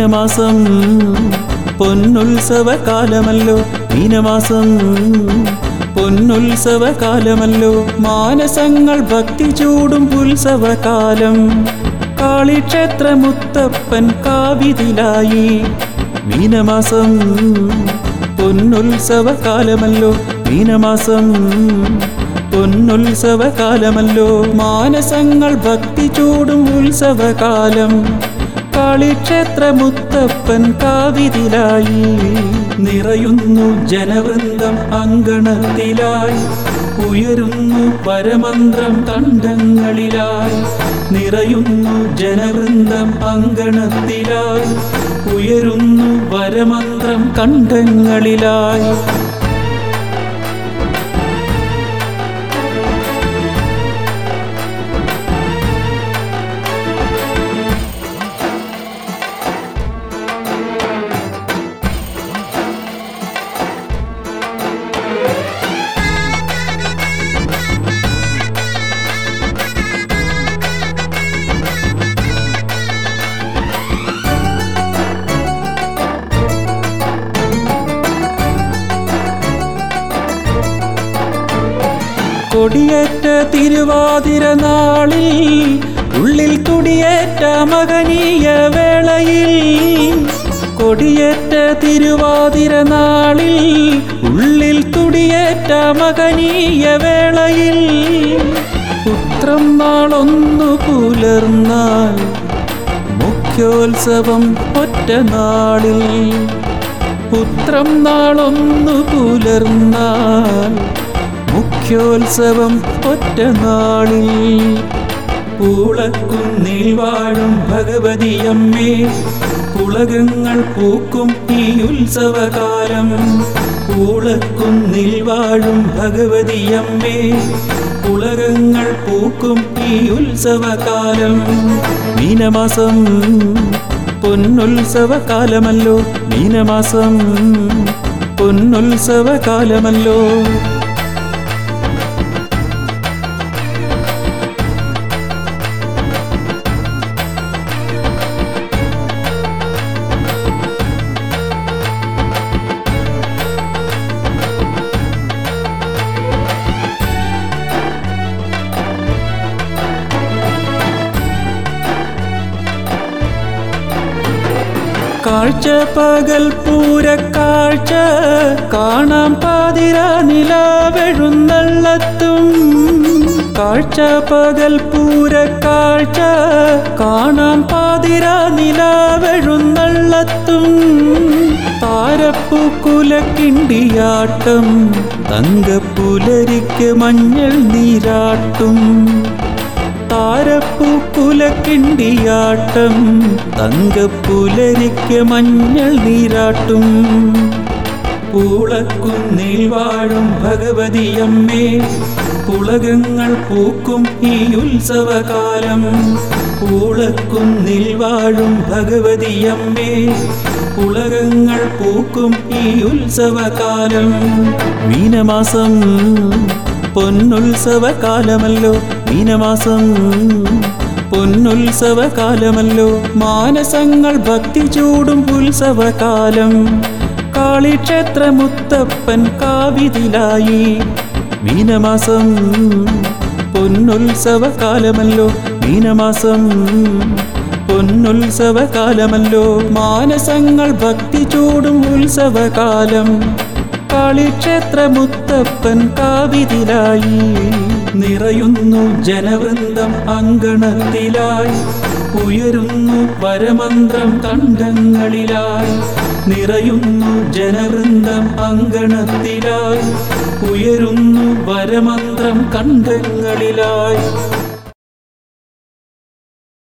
മീനമാസം പൊന്നുത്സവകാലമല്ലോ, മീനമാസം പൊന്നുത്സവകാലമല്ലോ. മാനസങ്ങൾ ഭക്തി ചൂടും ഉത്സവകാലം. കാളിക്ഷേത്ര മുത്തപ്പൻ കാവിതിലായി. മീനമാസം പൊന്നുത്സവകാലമല്ലോ, മീനമാസം പൊന്നുത്സവകാലമല്ലോ. മാനസങ്ങൾ ഭക്തി ചൂടും ഉത്സവകാലം. കാളിക്ഷേത്ര മുത്തപ്പൻ കാവിതിലായി. നിറയുന്നു ജനവൃന്ദം അങ്കണത്തിലായി. ഉയരുന്നു പരമന്ത്രം കണ്ഠങ്ങളിലായി. നിറയുന്നു ജനവൃന്ദം അങ്കണത്തിലായി. ഉയരുന്നു പരമന്ത്രം കണ്ഠങ്ങളിലായി. കൊടിയേറ്റ തിരുവാതിര നാളിൽ, ഉള്ളിൽ തുടിയേറ്റ മകനീയ വേളയിൽ. കൊടിയേറ്റ തിരുവാതിര നാളിൽ, ഉള്ളിൽ തുടിയേറ്റ മകനീയ വേളയിൽ. ഉത്രം നാളൊന്നു പുലർന്നാൽ മുഖ്യോത്സവം ഒറ്റ നാളിൽ. ഉത്രം നാളൊന്നു പുലർന്നാൽ മുഖ്യോത്സവം ഒറ്റ നാളിൽ. പൂളക്കുന്നിൽ വാഴും ഭഗവതിയമ്മേ, പുളകങ്ങൾ പൂക്കും ഈ ഉത്സവകാലം. പൂളക്കുന്നിൽ വാഴും ഭഗവതിയമ്മേ, പുളകങ്ങൾ പൂക്കും ഈ ഉത്സവകാലം. മീനമാസം പൊന്നുത്സവകാലമല്ലോ, മീനമാസം പൊന്നുത്സവകാലമല്ലോ. കാഴ്ച പകൽ പൂരക്കാഴ്ച കാണാം പാതിര നിലാവെഴുന്നള്ളത്തും. കാഴ്ച പകൽ പൂരക്കാഴ്ച കാണാം പാതിര നിലാവെഴുന്നള്ളത്തും. താരപ്പൂക്കുലക്കിണ്ടിയാട്ടം തങ്കപ്പുലരിക്ക് മഞ്ഞൾ നീരാട്ടും. താരപ്പൂക്കുലക്കിണ്ടിയാട്ടം തങ്കപ്പുലരിക്ക് മഞ്ഞൾ നീരാട്ടും. പൂളക്കുന്നിൽ വാഴും ഭഗവതിയമ്മേ, പുളകങ്ങൾ പൂക്കും ഈ ഉത്സവകാലം. പൂളക്കുന്നിൽ വാഴും ഭഗവതിയമ്മേ, പുളകങ്ങൾ പൂക്കും ഈ ഉത്സവകാലം. മീനമാസം പൊന്നുത്സവകാലമല്ലോ, മീനമാസം പൊന്നുത്സവകാലമല്ലോ. മാനസങ്ങൾ ഭക്തി ചൂടും ഉത്സവകാലം. കാളിക്ഷേത്ര മുത്തപ്പൻ കാവിതിലായി. മീനമാസം പൊന്നുത്സവകാലമല്ലോ, മീനമാസം പൊന്നുത്സവകാലമല്ലോ. മാനസങ്ങൾ ഭക്തി ചൂടും ഉത്സവകാലം. കാളിക്ഷേത്ര മുത്തപ്പൻ കാവിതിലായി. നിറയുന്നു ജനവൃന്ദം അങ്കണത്തിലായി. ഉയരുന്നു പരമന്ത്രം കണ്ഠങ്ങളിലായി. നിറയുന്നു ജനവൃന്ദം അങ്കണത്തിലായി. ഉയരുന്നു പരമന്ത്രം കണ്ഠങ്ങളിലായി.